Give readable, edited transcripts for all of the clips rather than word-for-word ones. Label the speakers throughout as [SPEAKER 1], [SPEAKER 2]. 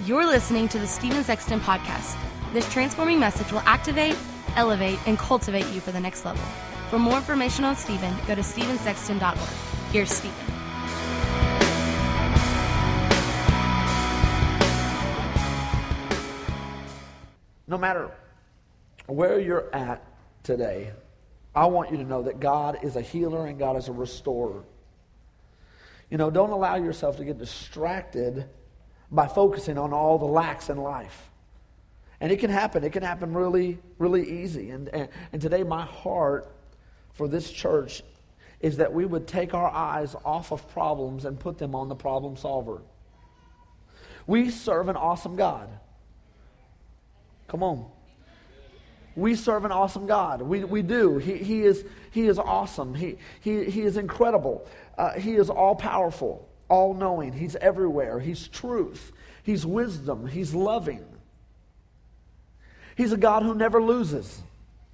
[SPEAKER 1] You're listening to the Steven Sexton Podcast. This transforming message will activate, elevate, and cultivate you for the next level. For more information on Steven, go to stevensexton.org. Here's Steven.
[SPEAKER 2] No matter where you're at today, I want you to know that God is a healer and God is a restorer. You know, don't allow yourself to get distracted by focusing on all the lacks in life. And it can happen. It can happen really, really easy. And today my heart for this church is that we would take our eyes off of problems and put them on the problem solver. We serve an awesome God. Come on. We serve an awesome God. We do. He is awesome. He is incredible. He is all powerful, all knowing. He's everywhere. He's truth. He's wisdom. He's loving. He's a God who never loses.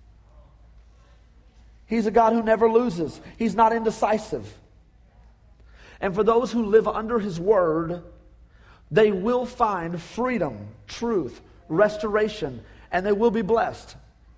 [SPEAKER 2] He's a God who never loses. He's not indecisive. And for those who live under His word, they will find freedom, truth, restoration, and they will be blessed.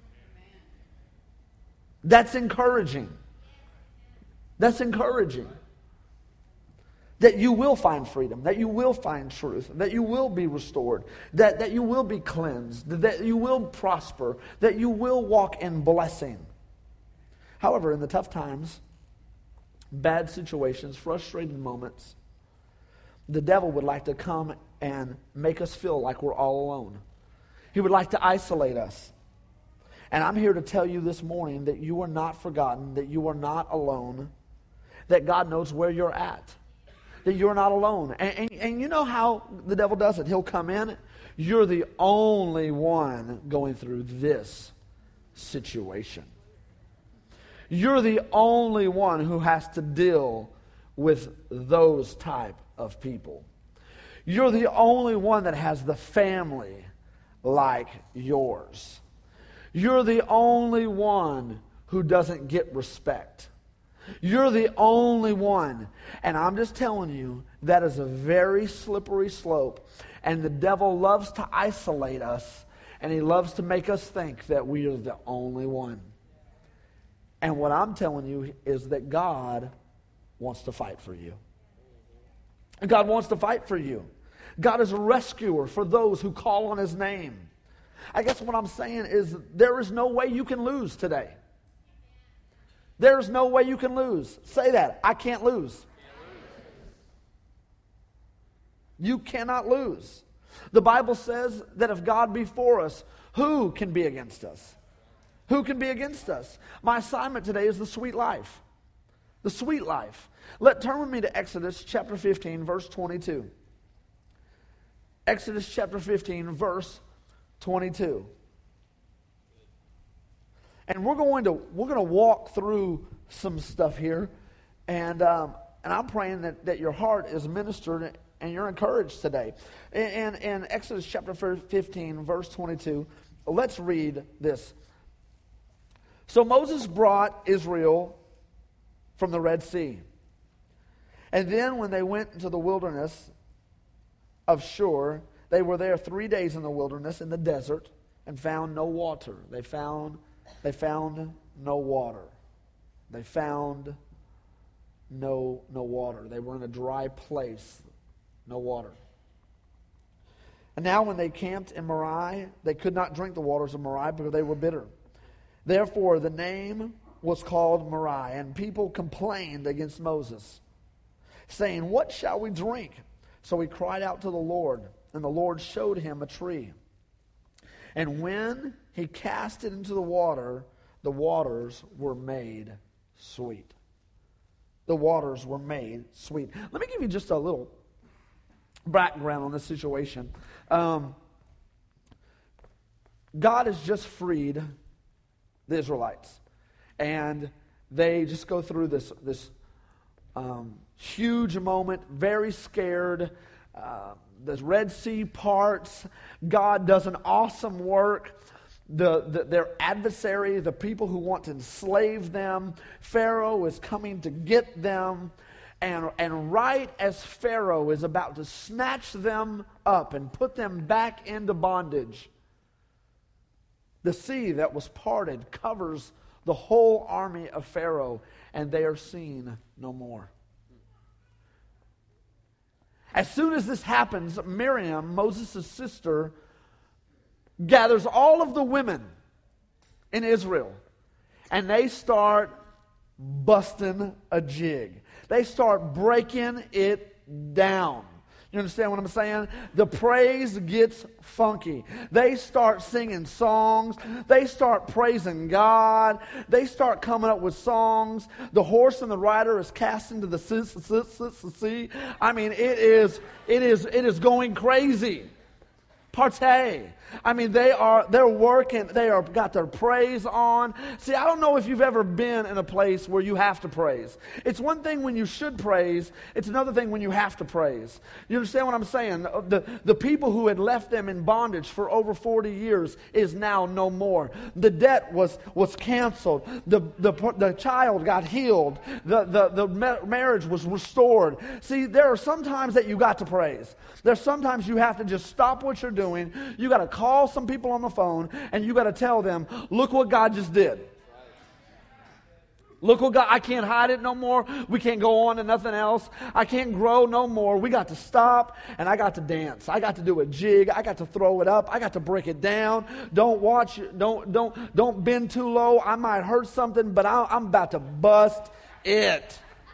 [SPEAKER 2] That's encouraging. That's encouraging. That you will find freedom, that you will find truth, that you will be restored, that you will be cleansed, that you will prosper, that you will walk in blessing. However, in the tough times, bad situations, frustrating moments, the devil would like to come and make us feel like we're all alone. He would like to isolate us. And I'm here to tell you this morning that you are not forgotten, that you are not alone, that God knows where you're at, that you're not alone. And you know how the devil does it. He'll come in. You're the only one going through this situation. You're the only one who has to deal with those type of people. You're the only one that has the family like yours. You're the only one who doesn't get respect. You're the only one. And I'm just telling you, that is a very slippery slope. And the devil loves to isolate us. And he loves to make us think that we are the only one. And what I'm telling you is that God wants to fight for you. God wants to fight for you. God is a rescuer for those who call on His name. I guess what I'm saying is there is no way you can lose today. There's no way you can lose. Say that. I can't lose. You cannot lose. The Bible says that if God be for us, who can be against us? Who can be against us? My assignment today is the sweet life. The sweet life. Turn with me to Exodus chapter 15, verse 22. Exodus chapter 15, verse 22. And we're going to walk through some stuff here, and I'm praying that your heart is ministered and you're encouraged today. In Exodus chapter 15, verse 22, let's read this. So Moses brought Israel from the Red Sea. And then when they went into the wilderness of Shur, they were there 3 days in the wilderness, in the desert, and found no water. They found no water. They found no water. They were in a dry place, no water. And now when they camped in Marah, they could not drink the waters of Marah because they were bitter. Therefore the name was called Marah, and people complained against Moses, saying, "What shall we drink?" So he cried out to the Lord, and the Lord showed him a tree. And when he cast it into the waters were made sweet. The waters were made sweet. Let me give you just a little background on this situation. God has just freed the Israelites. And they just go through this huge moment, very scared. The Red Sea parts. God does an awesome work. Their adversary, the people who want to enslave them, Pharaoh is coming to get them. And right as Pharaoh is about to snatch them up and put them back into bondage, the sea that was parted covers the whole army of Pharaoh, and they are seen no more. As soon as this happens, Miriam, Moses' sister, gathers all of the women in Israel, and they start busting a jig. They start breaking it down. You understand what I'm saying? The praise gets funky. They start singing songs. They start praising God. They start coming up with songs. The horse and the rider is cast into the sea. I mean, it is going crazy. Partay. I mean, they're working, got their praise on. See, I don't know if you've ever been in a place where you have to praise. It's one thing when you should praise, it's another thing when you have to praise. You understand what I'm saying? The people who had left them in bondage for over 40 years is now no more. The debt was canceled. The child got healed. The marriage was restored. See, there are some times that you got to praise. There's sometimes you have to just stop what you're doing. You got to call some people on the phone, and you got to tell them, look what God just did. Look what God, I can't hide it no more. We can't go on to nothing else. I can't grow no more. We got to stop, and I got to dance. I got to do a jig. I got to throw it up. I got to break it down. Don't bend too low. I might hurt something, but I'm about to bust it.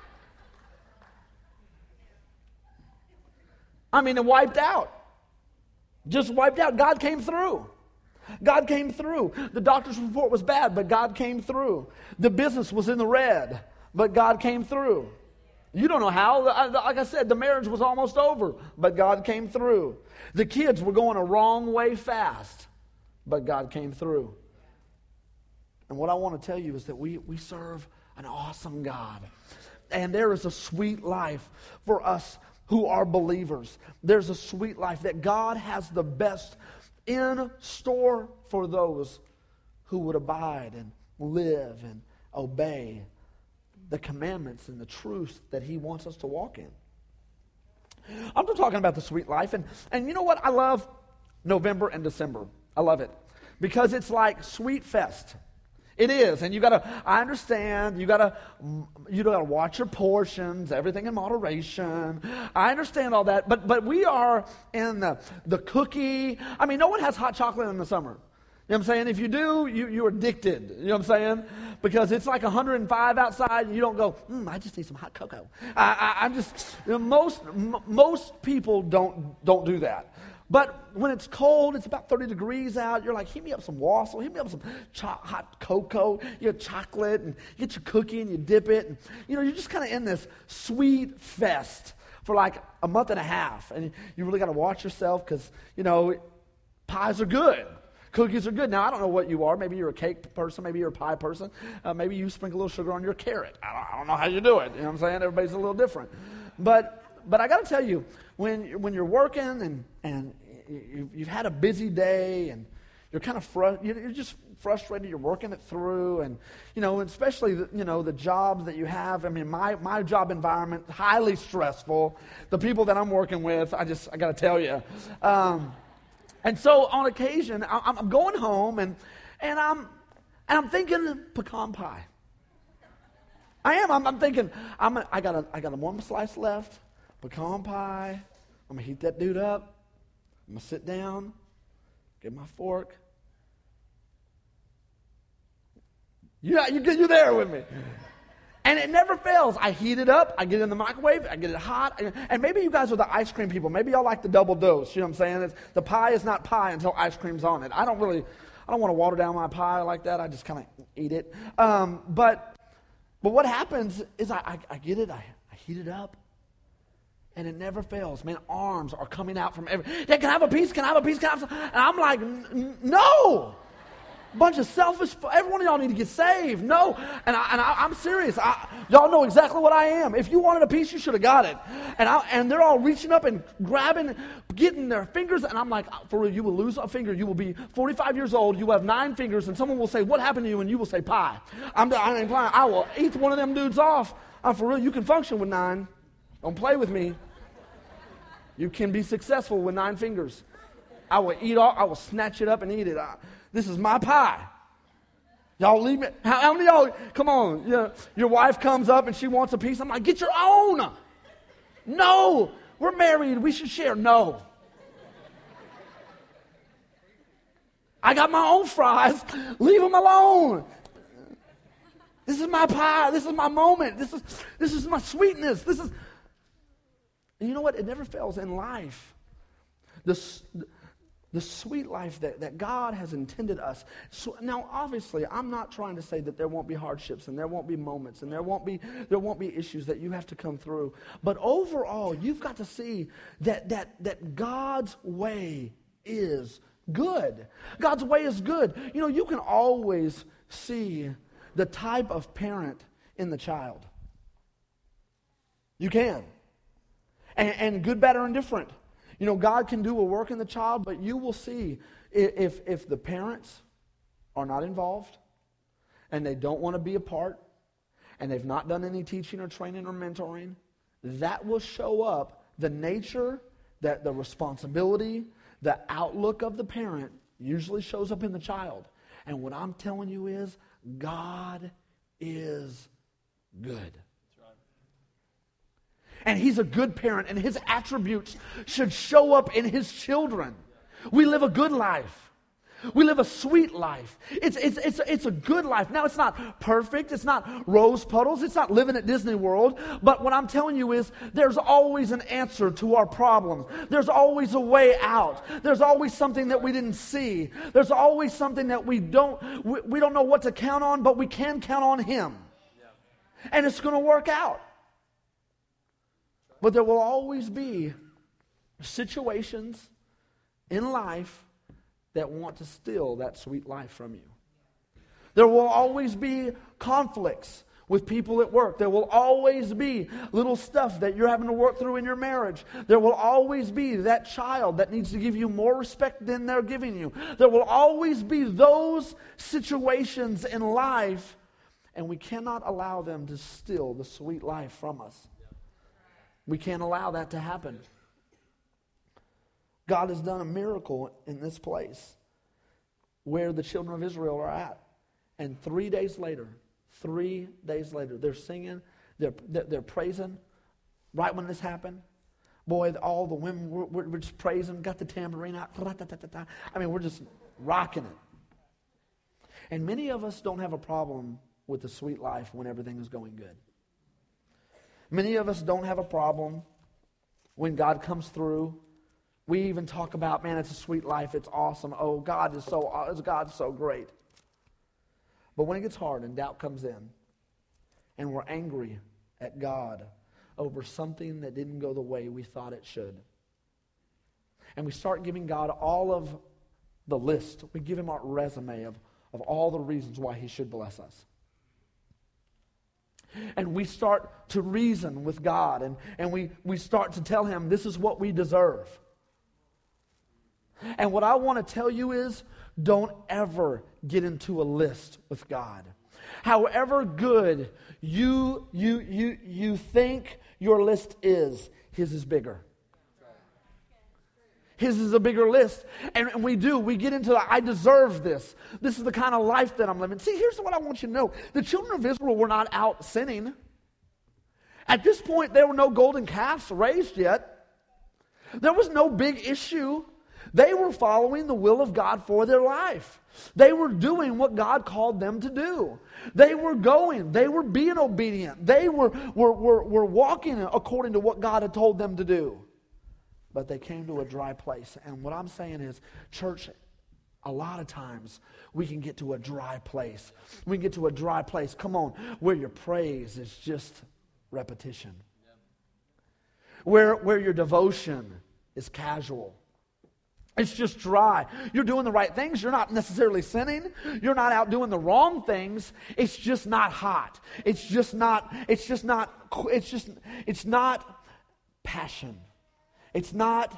[SPEAKER 2] I mean, it wiped out. Just wiped out. God came through. God came through. The doctor's report was bad, but God came through. The business was in the red, but God came through. You don't know how. Like I said, the marriage was almost over, but God came through. The kids were going a wrong way fast, but God came through. And what I want to tell you is that we serve an awesome God. And there is a sweet life for us who are believers. There's a sweet life that God has the best in store for those who would abide and live and obey the commandments and the truth that He wants us to walk in. I'm not talking about the sweet life. And you know what? I love November and December. I love it. Because it's like Sweet Fest. It is, and I understand, you gotta watch your portions, everything in moderation. I understand all that, but we are in the cookie. I mean, no one has hot chocolate in the summer. You know what I'm saying? If you do, you're addicted. You know what I'm saying? Because it's like 105 outside, and you don't go, I just need some hot cocoa. Most people don't do that. But when it's cold, it's about 30 degrees out, you're like, heat me up some wassail, heat me up some hot cocoa, you have chocolate, and you get your cookie and you dip it. And, you're just kind of in this sweet fest for like a month and a half. And you really got to watch yourself because, pies are good. Cookies are good. Now, I don't know what you are. Maybe you're a cake person. Maybe you're a pie person. Maybe you sprinkle a little sugar on your carrot. I don't know how you do it. You know what I'm saying? Everybody's a little different. But I got to tell you, when you're working and you've had a busy day and you're kind of you're just frustrated, you're working it through, and especially the jobs that you have. I mean, my job environment highly stressful. The people that I'm working with, I got to tell you. And so on occasion, I'm going home and I'm thinking pecan pie. I am. I'm thinking I got one slice left. Pecan pie. I'm going to heat that dude up. I'm going to sit down, get my fork. You're there with me. And it never fails. I heat it up. I get it in the microwave. I get it hot. And maybe you guys are the ice cream people. Maybe y'all like the double dose. You know what I'm saying? The pie is not pie until ice cream's on it. I don't want to water down my pie like that. I just kind of eat it. But what happens is I get it. I heat it up. And it never fails. Man, arms are coming out from yeah, can I have a piece? Can I have a piece? Can I have some? And I'm like, no. Bunch of selfish, every one of y'all need to get saved. No. And I'm serious. Y'all know exactly what I am. If you wanted a piece, you should have got it. And they're all reaching up and grabbing, getting their fingers. And I'm like, for real, you will lose a finger. You will be 45 years old. You have 9 fingers. And someone will say, what happened to you? And you will say, pie. I ain't lying. I will eat one of them dudes off. For real, you can function with 9. Don't play with me. You can be successful with 9 fingers. I will snatch it up and eat it. This is my pie. Y'all leave me. How many of y'all, come on, your wife comes up and she wants a piece. I'm like, get your own. No, we're married. We should share. No. I got my own fries. Leave them alone. This is my pie. This is my moment. This is my sweetness. And you know what? It never fails in life. The sweet life that God has intended us. So now, obviously, I'm not trying to say that there won't be hardships and there won't be moments and there won't be issues that you have to come through. But overall, you've got to see that God's way is good. God's way is good. You know, you can always see the type of parent in the child. You can. And good, bad, or indifferent. You know, God can do a work in the child, but you will see if the parents are not involved and they don't want to be a part and they've not done any teaching or training or mentoring, that will show up the nature, that the responsibility, the outlook of the parent usually shows up in the child. And what I'm telling you is God is good. And He's a good parent, and His attributes should show up in His children. We live a good life. We live a sweet life. It's a good life. Now, it's not perfect. It's not rose puddles. It's not living at Disney World. But what I'm telling you is there's always an answer to our problems. There's always a way out. There's always something that we didn't see. There's always something that we don't know what to count on, but we can count on Him. And it's going to work out. But there will always be situations in life that want to steal that sweet life from you. There will always be conflicts with people at work. There will always be little stuff that you're having to work through in your marriage. There will always be that child that needs to give you more respect than they're giving you. There will always be those situations in life, and we cannot allow them to steal the sweet life from us. We can't allow that to happen. God has done a miracle in this place where the children of Israel are at. And 3 days later, they're singing, they're praising. Right when this happened, boy, all the women were just praising, got the tambourine out. I mean, we're just rocking it. And many of us don't have a problem with the sweet life when everything is going good. Many of us don't have a problem when God comes through. We even talk about, man, it's a sweet life. It's awesome. Oh, God's so great. But when it gets hard and doubt comes in and we're angry at God over something that didn't go the way we thought it should, and we start giving God all of the list, we give Him our resume of all the reasons why He should bless us. And we start to reason with God, and we start to tell Him this is what we deserve. And what I want to tell you is, don't ever get into a list with God. However good you think your list is, His is bigger. His is a bigger list. And we get into the, I deserve this. This is the kind of life that I'm living. See, here's what I want you to know. The children of Israel were not out sinning. At this point, there were no golden calves raised yet. There was no big issue. They were following the will of God for their life. They were doing what God called them to do. They were going. They were being obedient. They were walking according to what God had told them to do. But they came to a dry place. And what I'm saying is, church, a lot of times we can get to a dry place. We can get to a dry place, come on, where your praise is just repetition. Where your devotion is casual. It's just dry. You're doing the right things. You're not necessarily sinning. You're not out doing the wrong things. It's just not hot. It's not passion. It's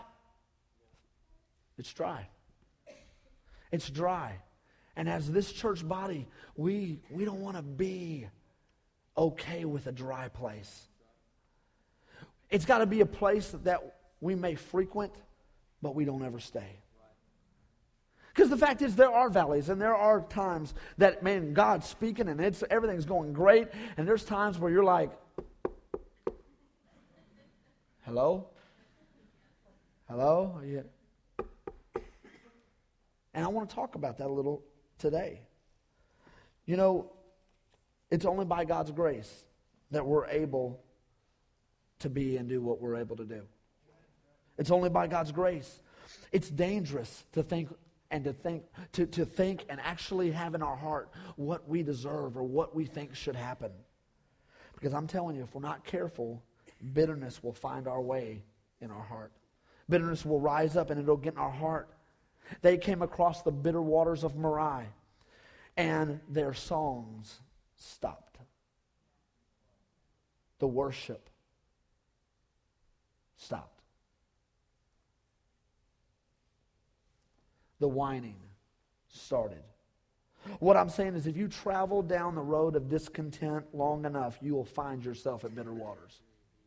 [SPEAKER 2] dry. It's dry. And as this church body, we don't want to be okay with a dry place. It's got to be a place that we may frequent, but we don't ever stay. Because the fact is, there are valleys, and there are times that, man, God's speaking, and everything's going great, and there's times where you're like, hello? Hello? Yeah. And I want to talk about that a little today. You know, it's only by God's grace that we're able to be and do what we're able to do. It's only by God's grace. It's dangerous to think and actually have in our heart what we deserve or what we think should happen. Because I'm telling you, if we're not careful, bitterness will find our way in our heart. Bitterness will rise up and it'll get in our heart. They came across the bitter waters of Marah, and their songs stopped. The worship stopped. The whining started. What I'm saying is, if you travel down the road of discontent long enough, you will find yourself at bitter waters.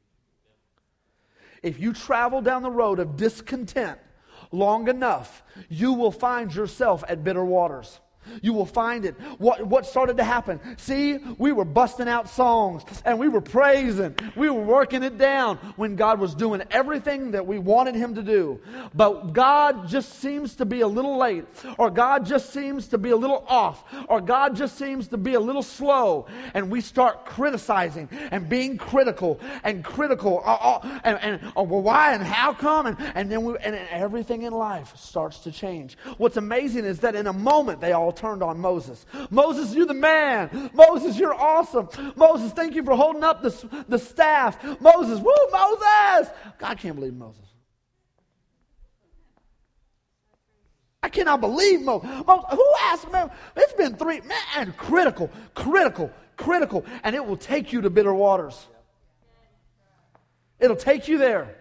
[SPEAKER 2] If you travel down the road of discontent long enough, you will find yourself at bitter waters. You will find it. What started to happen? See, we were busting out songs and we were praising. We were working it down when God was doing everything that we wanted Him to do. But God just seems to be a little late, or God just seems to be a little off, or God just seems to be a little slow. And we start criticizing and being critical and well, why and how come? And then everything in life starts to change. What's amazing is that in a moment they all turned on Moses. Moses, you're the man. Moses, you're awesome. Moses, thank you for holding up the staff. Moses, woo, Moses. I can't believe Moses. I cannot believe Moses. Who asked me? It's been 3, man, critical. And it will take you to bitter waters. It'll take you there.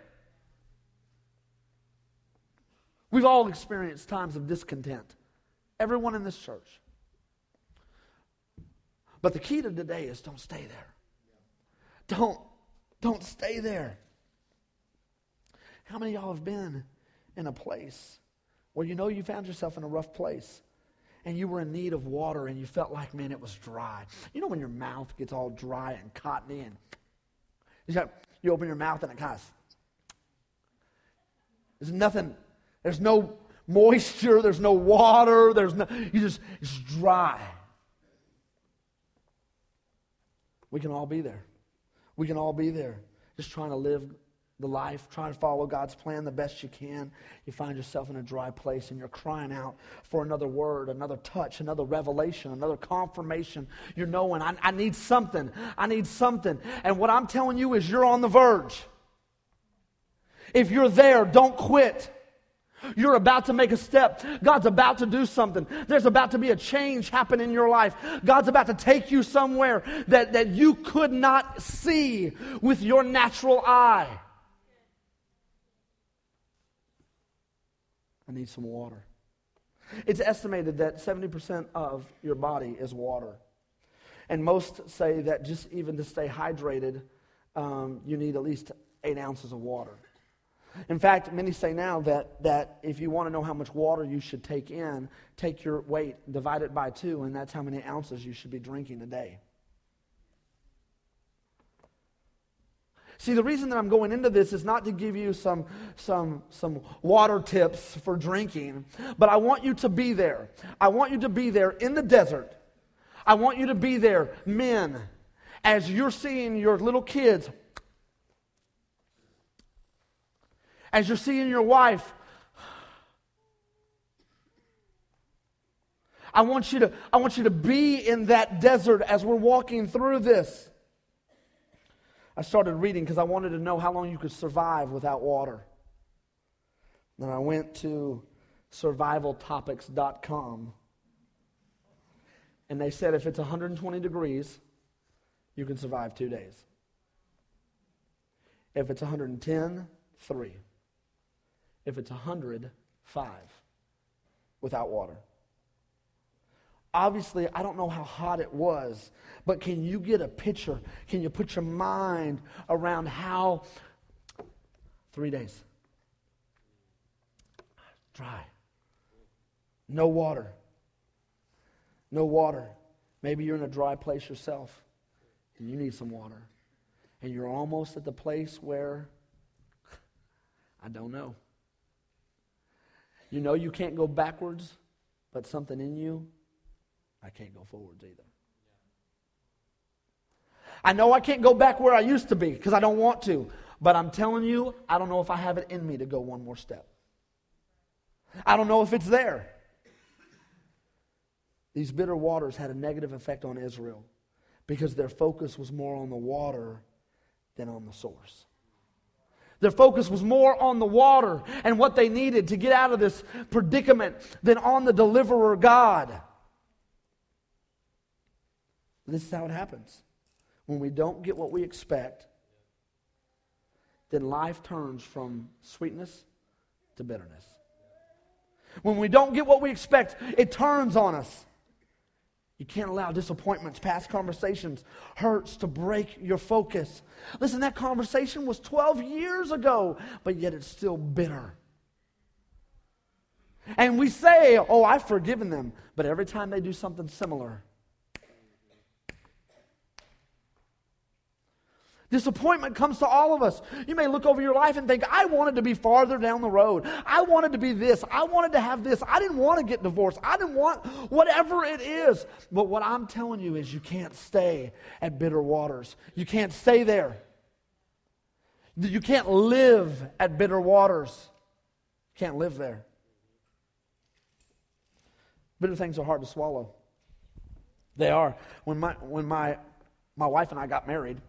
[SPEAKER 2] We've all experienced times of discontent. Everyone in this church. But the key to today is don't stay there. Don't stay there. How many of y'all have been in a place where you know you found yourself in a rough place and you were in need of water and you felt like, man, it was dry. You know when your mouth gets all dry and cottony and you open your mouth and it kind of, there's no moisture, there's no water, it's dry. We can all be there. We can all be there. Just trying to live the life, trying to follow God's plan the best you can. You find yourself in a dry place and you're crying out for another word, another touch, another revelation, another confirmation. You're knowing, I need something. I need something. And what I'm telling you is you're on the verge. If you're there, don't quit. You're about to make a step. God's about to do something. There's about to be a change happen in your life. God's about to take you somewhere that you could not see with your natural eye. I need some water. It's estimated that 70% of your body is water. And most say that just even to stay hydrated, you need at least 8 ounces of water. In fact, many say now that if you want to know how much water you should take in, take your weight, divide it by 2, and that's how many ounces you should be drinking a day. See, the reason that I'm going into this is not to give you some water tips for drinking, but I want you to be there. I want you to be there in the desert. I want you to be there, men, as you're seeing your little kids, as you're seeing your wife. I want you to be in that desert as we're walking through this. I started reading because I wanted to know how long you could survive without water. Then I went to survivaltopics.com, and they said if it's 120 degrees, you can survive 2 days. If it's 110, 3. If it's 100, 5 without water. Obviously, I don't know how hot it was, but can you get a picture? Can you put your mind around how 3 days. Dry. No water. No water. Maybe you're in a dry place yourself and you need some water. And you're almost at the place where, I don't know. You know you can't go backwards, but something in you, I can't go forwards either. I know I can't go back where I used to be because I don't want to. But I'm telling you, I don't know if I have it in me to go one more step. I don't know if it's there. These bitter waters had a negative effect on Israel because their focus was more on the water than on the source. Their focus was more on the water and what they needed to get out of this predicament than on the deliverer God. This is how it happens. When we don't get what we expect, then life turns from sweetness to bitterness. When we don't get what we expect, it turns on us. You can't allow disappointments, past conversations, hurts to break your focus. Listen, that conversation was 12 years ago, but yet it's still bitter. And we say, oh, I've forgiven them, but every time they do something similar, disappointment comes to all of us. You may look over your life and think, I wanted to be farther down the road. I wanted to be this. I wanted to have this. I didn't want to get divorced. I didn't want whatever it is. But what I'm telling you is you can't stay at bitter waters. You can't stay there. You can't live at bitter waters. You can't live there. Bitter things are hard to swallow. They are. When my wife and I got married,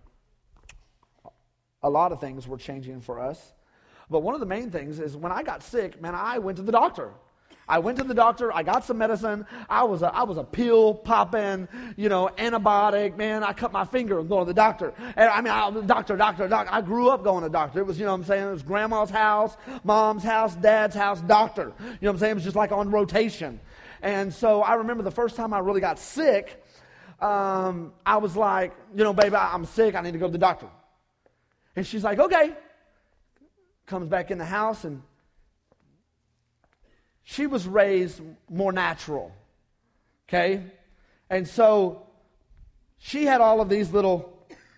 [SPEAKER 2] a lot of things were changing for us. But one of the main things is when I got sick, man, I went to the doctor. I got some medicine. I was a pill popping, antibiotic. Man, I cut my finger and going to the doctor. And doctor. I grew up going to the doctor. It was, it was grandma's house, mom's house, dad's house, doctor. It was just like on rotation. And so I remember the first time I really got sick, I was like, baby, I'm sick. I need to go to the doctor. And she's like, okay. Comes back in the house, and she was raised more natural. Okay? And so she had all of these little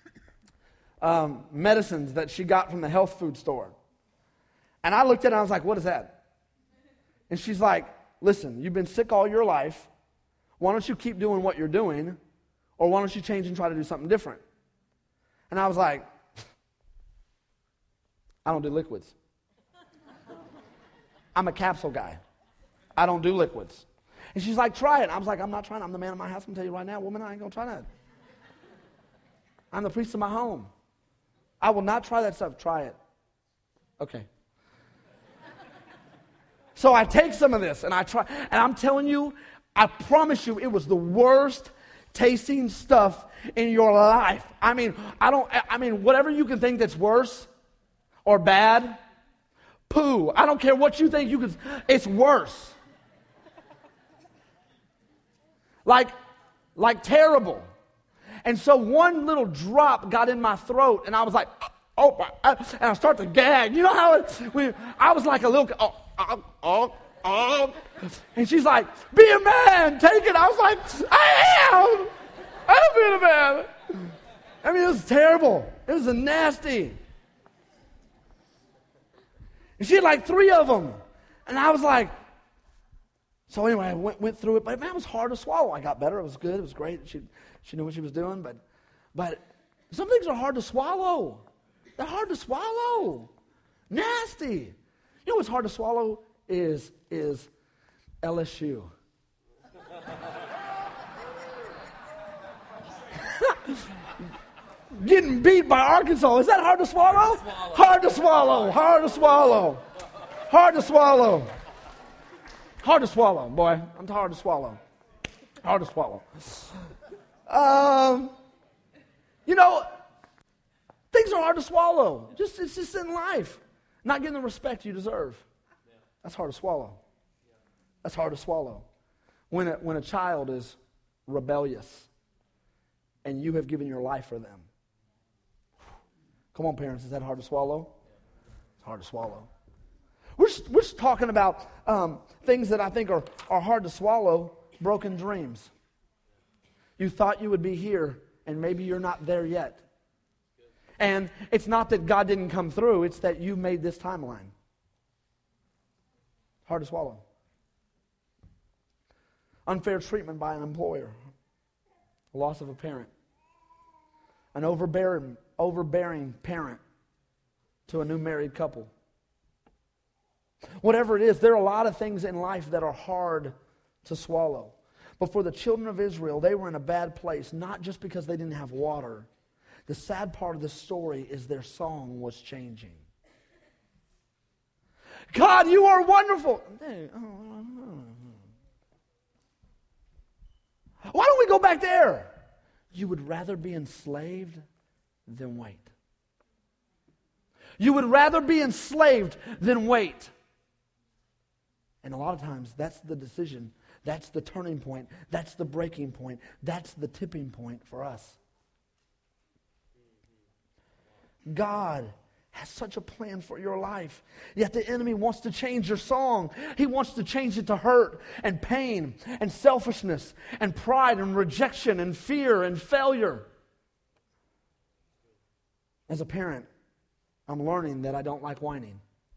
[SPEAKER 2] medicines that she got from the health food store. And I looked at it and I was like, what is that? And she's like, listen, you've been sick all your life. Why don't you keep doing what you're doing? Or why don't you change and try to do something different? And I was like, I don't do liquids. I'm a capsule guy. I don't do liquids. And she's like, try it. I was like, I'm not trying. I'm the man of my house. I'm going to tell you right now, woman, I ain't going to try that. I'm the priest of my home. I will not try that stuff. Try it. Okay. So I take some of this and I try. And I'm telling you, I promise you, it was the worst tasting stuff in your life. Whatever you can think that's worse or bad, poo. I don't care what you think it's worse. Like terrible. And so one little drop got in my throat, and I was like, and I start to gag. You know how I was like a little, and she's like, be a man, take it. I was like, I'm being a man. It was terrible. It was nasty. And she had like 3 of them. And I was like, so anyway, I went through it. But man, it was hard to swallow. I got better. It was good. It was great. She knew what she was doing. But some things are hard to swallow. They're hard to swallow. Nasty. You know what's hard to swallow is LSU. Getting beat by Arkansas. Is that hard to swallow? Hard to swallow. Hard to swallow. Hard to swallow. Hard to swallow, boy. I'm hard to swallow. Hard to swallow. Things are hard to swallow. It's just in life. Not getting the respect you deserve. That's hard to swallow. That's hard to swallow. When a child is rebellious and you have given your life for them. Come on, parents, is that hard to swallow? It's hard to swallow. We're just talking about things that I think are hard to swallow, broken dreams. You thought you would be here, and maybe you're not there yet. And it's not that God didn't come through, it's that you made this timeline. Hard to swallow. Unfair treatment by an employer. Loss of a parent. An overbearing parent to a new married couple. Whatever it is, there are a lot of things in life that are hard to swallow. But for the children of Israel, they were in a bad place, not just because they didn't have water. The sad part of the story is their song was changing. God, you are wonderful. Why don't we go back there? You would rather be enslaved than wait. You would rather be enslaved than wait. And a lot of times, that's the decision. That's the turning point. That's the breaking point. That's the tipping point for us. God has such a plan for your life. Yet the enemy wants to change your song. He wants to change it to hurt and pain and selfishness and pride and rejection and fear and failure. As a parent, I'm learning that I don't like whining.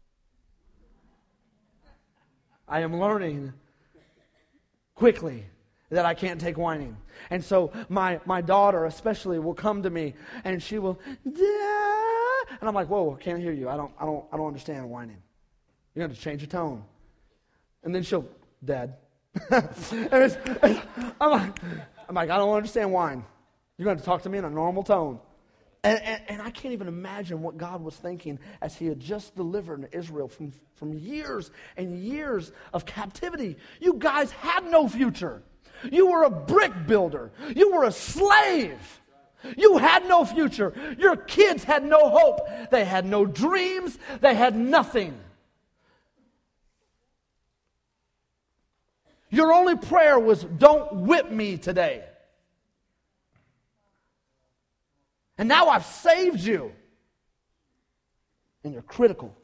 [SPEAKER 2] I am learning quickly that I can't take whining. And so my daughter especially will come to me and she will, Dad. And I'm like, whoa, I can't hear you. I don't understand whining. You have to change your tone. And then she'll, Dad. I'm like, I don't understand whine. You're going to talk to me in a normal tone. And I can't even imagine what God was thinking as he had just delivered Israel from years and years of captivity. You guys had no future. You were a brick builder. You were a slave. You had no future. Your kids had no hope. They had no dreams. They had nothing. Your only prayer was, don't whip me today. And now I've saved you. And you're critical.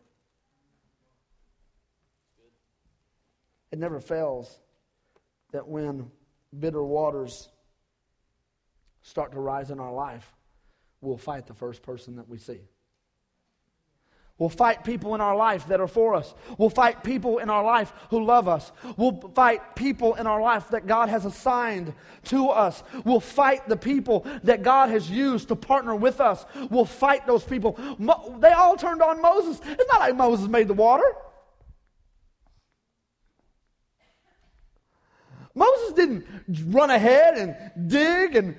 [SPEAKER 2] It never fails that when bitter waters start to rise in our life, we'll fight the first person that we see. We'll fight people in our life that are for us. We'll fight people in our life who love us. We'll fight people in our life that God has assigned to us. We'll fight the people that God has used to partner with us. We'll fight those people. They all turned on Moses. It's not like Moses made the water. Moses didn't run ahead and dig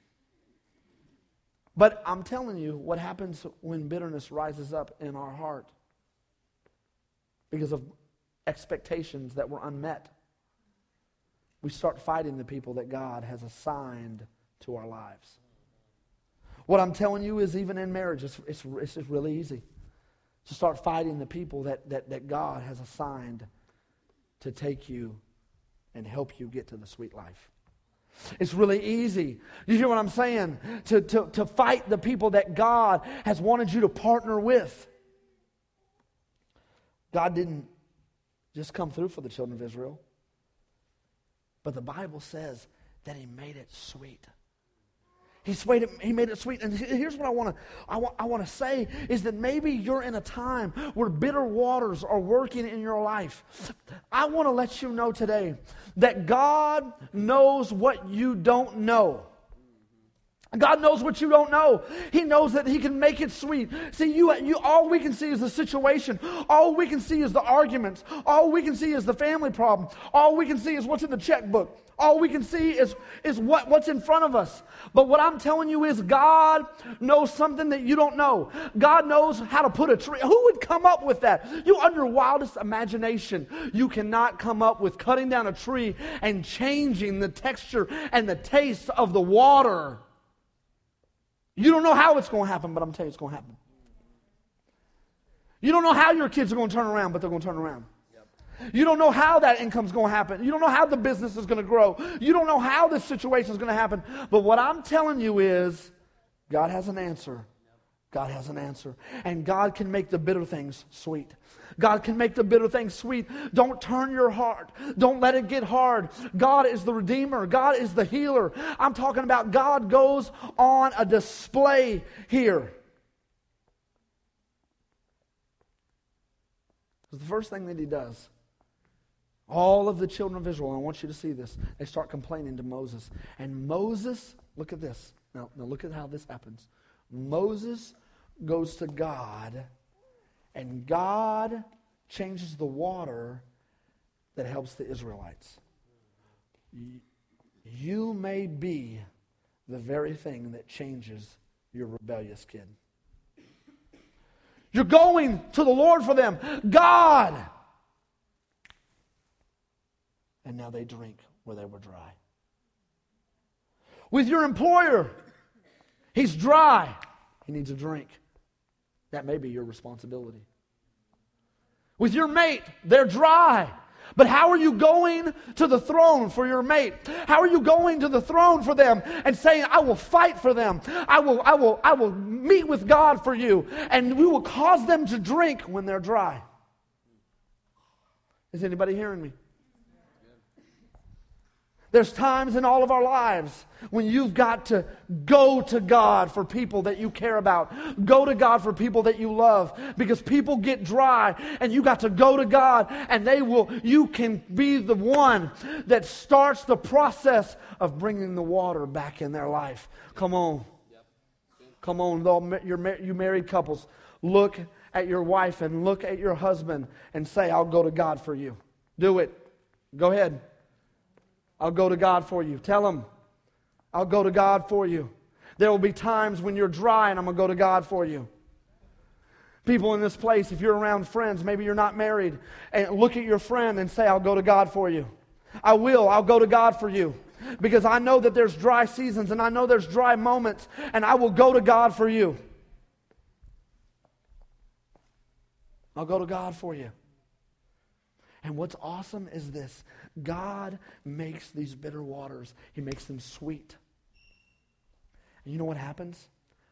[SPEAKER 2] But I'm telling you, what happens when bitterness rises up in our heart because of expectations that were unmet, we start fighting the people that God has assigned to our lives. What I'm telling you is, even in marriage, it's just really easy to start fighting the people that God has assigned to take you and help you get to the sweet life. It's really easy. You hear what I'm saying? To fight the people that God has wanted you to partner with. God didn't just come through for the children of Israel, but the Bible says that He made it sweet. He made it sweet. And here's what I want to say is that maybe you're in a time where bitter waters are working in your life. I want to let you know today that God knows what you don't know. God knows what you don't know. He knows that He can make it sweet. See, you all we can see is the situation. All we can see is the arguments. All we can see is the family problem. All we can see is what's in the checkbook. All we can see is what's in front of us. But what I'm telling you is God knows something that you don't know. God knows how to put a tree. Who would come up with that? You, under your wildest imagination, you cannot come up with cutting down a tree and changing the texture and the taste of the water. You don't know how it's going to happen, but I'm telling you it's going to happen. You don't know how your kids are going to turn around, but they're going to turn around. You don't know how that income's going to happen. You don't know how the business is going to grow. You don't know how this situation is going to happen. But what I'm telling you is, God has an answer, God has an answer. And God can make the bitter things sweet. God can make the bitter things sweet. Don't turn your heart. Don't let it get hard. God is the Redeemer. God is the healer. I'm talking about God goes on a display here. It's the first thing that he does. All of the children of Israel, and I want you to see this, they start complaining to Moses. And Moses, look at this. Now look at how this happens. Moses goes to God, and God changes the water that helps the Israelites. You may be the very thing that changes your rebellious kid. You're going to the Lord for them. God! And now they drink where they were dry. With your employer, he's dry. He needs a drink. That may be your responsibility. With your mate, they're dry. But how are you going to the throne for your mate? How are you going to the throne for them and saying, I will fight for them. I will meet with God for you. And we will cause them to drink when they're dry. Is anybody hearing me? There's times in all of our lives when you've got to go to God for people that you care about. Go to God for people that you love. Because people get dry and you got to go to God and you can be the one that starts the process of bringing the water back in their life. Come on. Come on, you married couples. Look at your wife and look at your husband and say, I'll go to God for you. Do it. Go ahead. I'll go to God for you. Tell him, I'll go to God for you. There will be times when you're dry and I'm going to go to God for you. People in this place, if you're around friends, maybe you're not married, and look at your friend and say, I'll go to God for you. I'll go to God for you. Because I know that there's dry seasons and I know there's dry moments, and I will go to God for you. I'll go to God for you. And what's awesome is this. God makes these bitter waters, He makes them sweet. And you know what happens?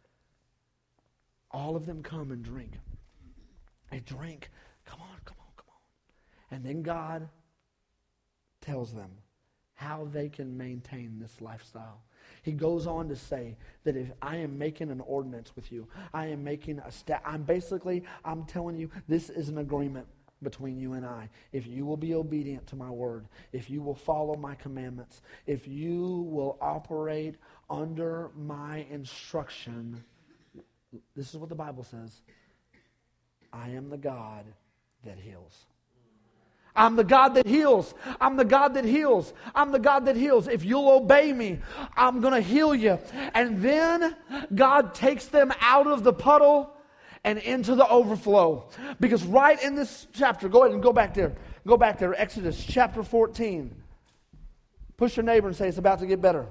[SPEAKER 2] All of them come and drink. They drink. Come on. And then God tells them how they can maintain this lifestyle. He goes on to say that if I am making an ordinance with you, I am making I'm telling you, this is an agreement between you and I. If you will be obedient to my word, if you will follow my commandments, if you will operate under my instruction, this is what the Bible says. I am the God that heals. I'm the God that heals. I'm the God that heals. I'm the God that heals. If you'll obey me, I'm going to heal you. And then God takes them out of the puddle and into the overflow. Because right in this chapter, go ahead and go back there. Go back there, Exodus chapter 14. Push your neighbor and say, it's about to get better.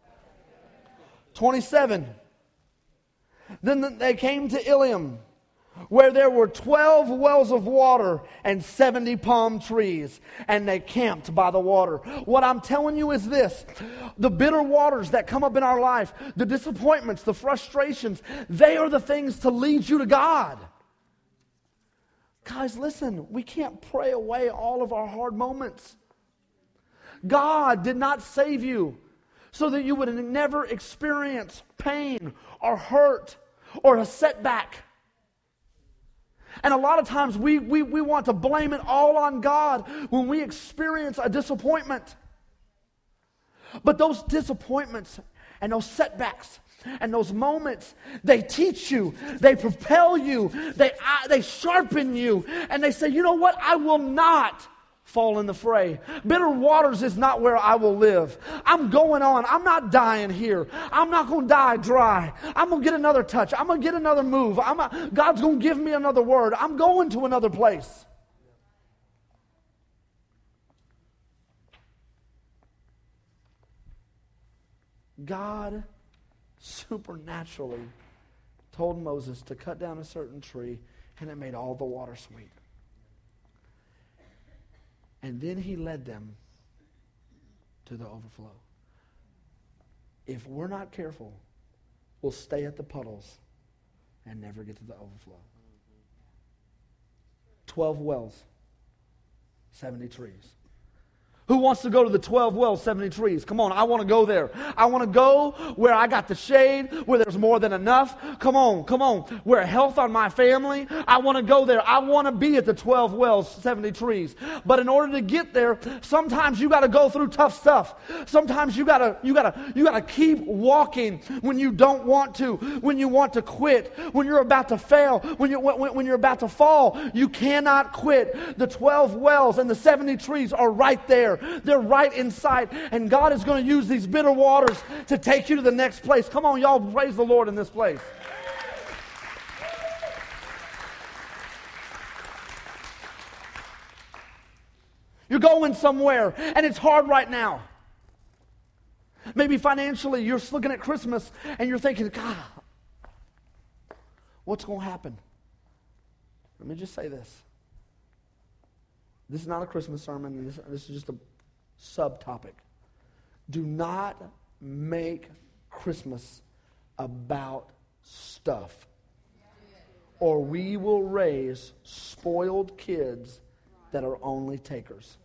[SPEAKER 2] 27. Then they came to Elim, where there were 12 wells of water and 70 palm trees, and they camped by the water. What I'm telling you is this: the bitter waters that come up in our life, the disappointments, the frustrations, they are the things to lead you to God. Guys, listen, we can't pray away all of our hard moments. God did not save you so that you would never experience pain or hurt or a setback. And a lot of times we want to blame it all on God when we experience a disappointment. But those disappointments and those setbacks and those moments, they teach you, they propel you, they sharpen you, and they say, you know what, I will not fall in the fray. Bitter waters is not where I will live. I'm going on. I'm not dying here. I'm not going to die dry. I'm going to get another touch. I'm going to get another move. God's going to give me another word. I'm going to another place. God supernaturally told Moses to cut down a certain tree, and it made all the water sweet. And then he led them to the overflow. If we're not careful, we'll stay at the puddles and never get to the overflow. 12 wells, 70 trees. Who wants to go to the 12 wells, 70 trees? Come on, I want to go there. I want to go where I got the shade, where there's more than enough. Come on. Where health on my family. I want to go there. I want to be at the 12 wells, 70 trees. But in order to get there, sometimes you got to go through tough stuff. Sometimes you got to keep walking when you don't want to, when you want to quit, when you're about to fail, when you're about to fall. You cannot quit. The 12 wells and the 70 trees are right there. They're right in sight. And God is going to use these bitter waters to take you to the next place. Come on, y'all, praise the Lord in this place. You're going somewhere, and it's hard right now. Maybe financially, you're looking at Christmas, and you're thinking, God, what's going to happen? Let me just say this. This is not a Christmas sermon. This is just a subtopic. Do not make Christmas about stuff, or we will raise spoiled kids that are only takers.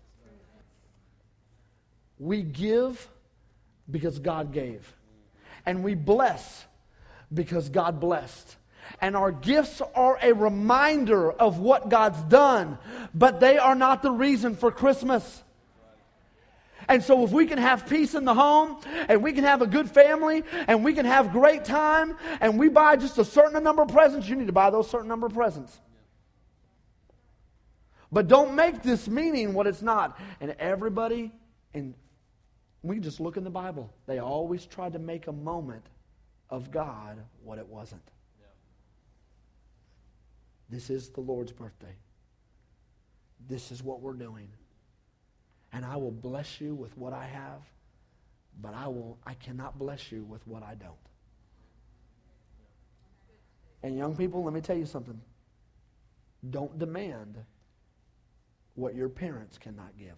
[SPEAKER 2] We give because God gave, and we bless because God blessed. And our gifts are a reminder of what God's done, but they are not the reason for Christmas. And so if we can have peace in the home, and we can have a good family, and we can have great time, and we buy just a certain number of presents, you need to buy those certain number of presents. But don't make this meaning what it's not. And everybody, and we can just look in the Bible, they always tried to make a moment of God what it wasn't. This is the Lord's birthday. This is what we're doing. And I will bless you with what I have, but I cannot bless you with what I don't. And young people, let me tell you something. Don't demand what your parents cannot give.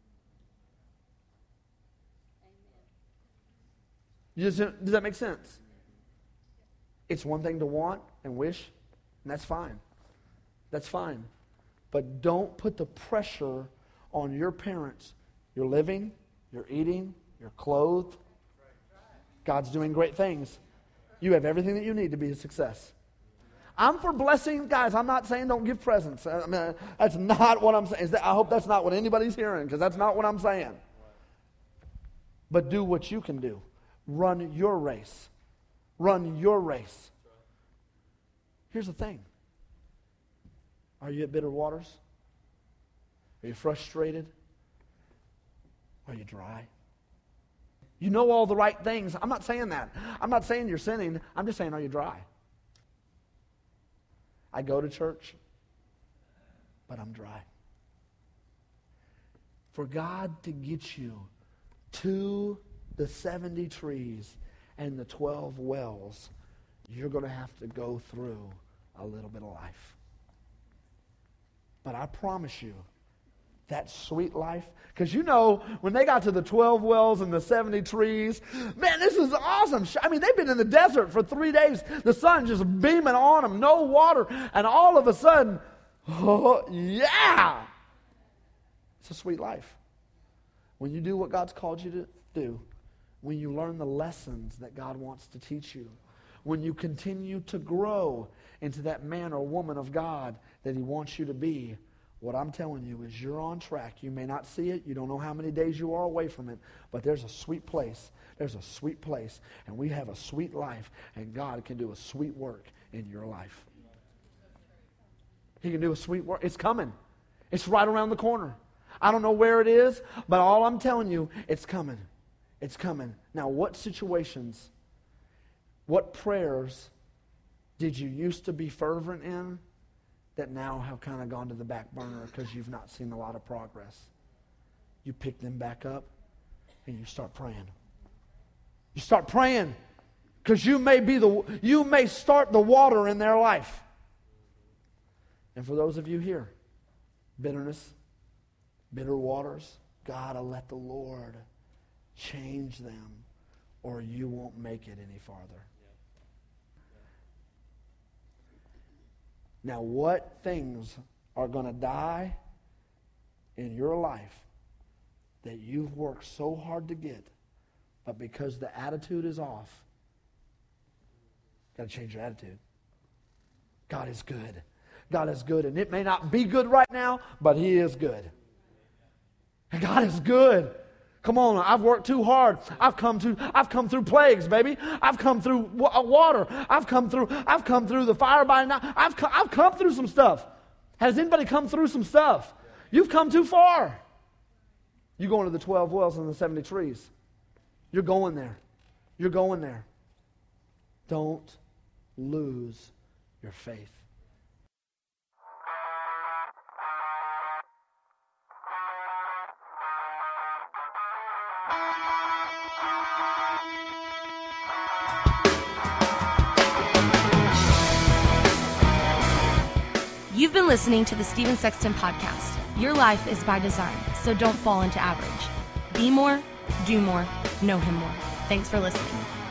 [SPEAKER 2] Does that make sense? It's one thing to want and wish, and that's fine. That's fine. But don't put the pressure on your parents. You're living, you're eating, you're clothed. God's doing great things. You have everything that you need to be a success. I'm for blessing. Guys, I'm not saying don't give presents. I mean, that's not what I'm saying. I hope that's not what anybody's hearing, because that's not what I'm saying. But do what you can do. Run your race. Run your race. Here's the thing. Are you at bitter waters? Are you frustrated? Are you dry? You know all the right things. I'm not saying that. I'm not saying you're sinning. I'm just saying, are you dry? I go to church, but I'm dry. For God to get you to the 70 trees and the 12 wells, you're going to have to go through a little bit of life. But I promise you, that sweet life, because you know, when they got to the 12 wells and the 70 trees, man, this is awesome. I mean, they've been in the desert for 3 days. The sun just beaming on them, no water. And all of a sudden, oh, yeah. It's a sweet life. When you do what God's called you to do, when you learn the lessons that God wants to teach you, when you continue to grow into that man or woman of God that He wants you to be, what I'm telling you is you're on track. You may not see it. You don't know how many days you are away from it. But there's a sweet place. There's a sweet place. And we have a sweet life. And God can do a sweet work in your life. He can do a sweet work. It's coming. It's right around the corner. I don't know where it is, but all I'm telling you, it's coming. It's coming. Now, what situations, what prayers did you used to be fervent in that now have kind of gone to the back burner because you've not seen a lot of progress? You pick them back up and you start praying. You start praying because you may start the water in their life. And for those of you here, bitterness, bitter waters, gotta let the Lord change them or you won't make it any farther. Now, what things are going to die in your life that you've worked so hard to get, but because the attitude is off, got to change your attitude. God is good. God is good, and it may not be good right now, but He is good. And God is good. Come on, I've worked too hard. I've come through plagues, baby. I've come through water. I've come through the fire by night. I've come through some stuff. Has anybody come through some stuff? You've come too far. You're going to the 12 wells and the 70 trees. You're going there. You're going there. Don't lose your faith.
[SPEAKER 1] You've been listening to the Steven Sexton Podcast. Your life is by design, so don't fall into average. Be more, do more, know Him more. Thanks for listening.